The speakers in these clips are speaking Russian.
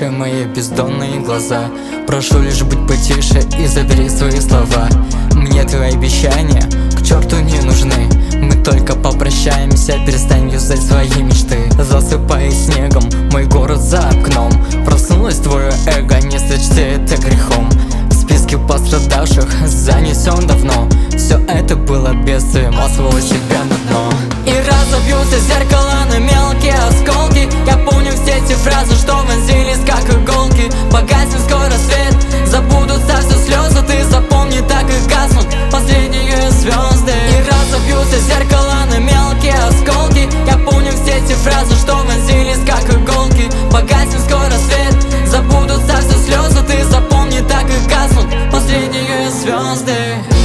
потухшие мои бездонные глаза. Прошу лишь быть потише и забери свои слова. Мне твои обещания к черту не нужны. Мы только попрощаемся, перестань юзать свои мечты. Засыпает снегом мой город за окном. Проснулось твое эго, не сочти это грехом. В списке пострадавших занесен давно. Все это было бедствием, освоило себя на дно. И разобьются зеркала на мелкие осколки. Я помню все эти фразы, что вонзились как иголки. Погаснет скоро свет, забудутся все слезы. Ты запомни, так и гаснут последние звезды. И разобьются зеркала на мелкие осколки. Я помню все эти фразы, что вонзились как иголки. Погаснет скоро свет, забудутся все слезы. Ты запомни, так и гаснут последние звезды.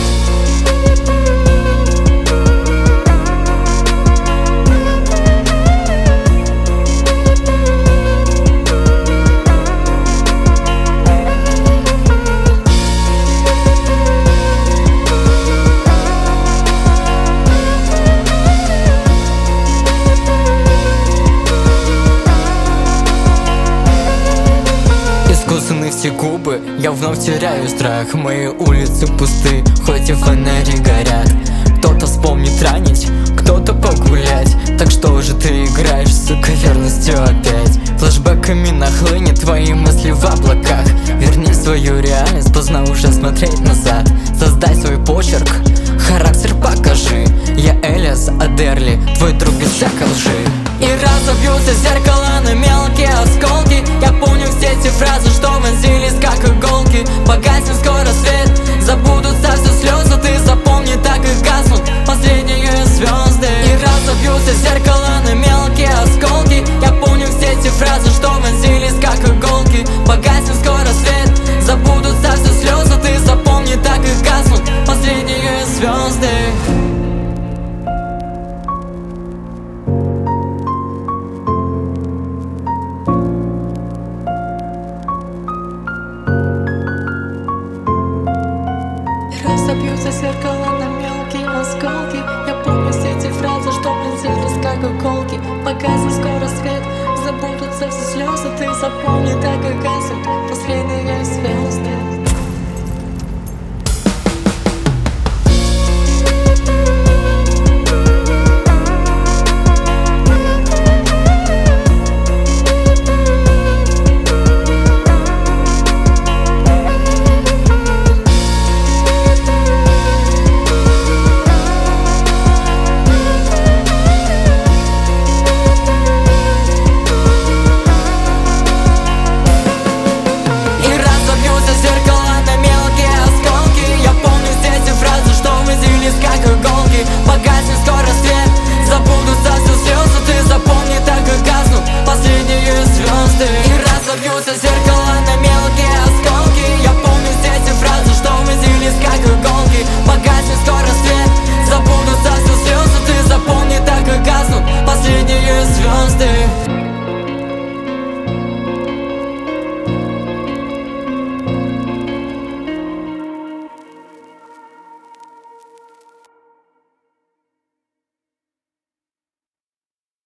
Искусаны все губы, я вновь теряю страх. Мои улицы пусты, хоть и фонари горят. Кто-то вспомнит ранить, кто-то погулять. Так что же ты играешь, сука, верностью опять? Флэшбэками нахлынет твои мысли в облаках. Верни свою реальность, поздно уже смотреть назад. Создай свой почерк, характер покажи. Я Элиас Адерли, твой друг без всякой лжи. И разобьются зеркала на мелкие осколки. Я помню все эти фразы, что вонзились как иголки. Погаснет скоро свет, забудутся все слезы. Ты запомни, так и гаснут последние звезды. И разобьются зеркала на мелкие осколки. Я помню все эти фразы, что вонзились как иголки. Погаснет скоро свет, забудутся все слезы. Ты запомни, так и гаснут последние звезды. Разобьются зеркала на мелкие осколки. Я помню все эти фразы, что вонзились как иголки. Погаснет скоро свет, забудутся все слезы. Ты запомни, так и гаснут последние звезды. Как иголки, погаснет скоро свет, забудутся все слезы. Ты запомни, так и гаснут последние звезды. И разобьются зеркала на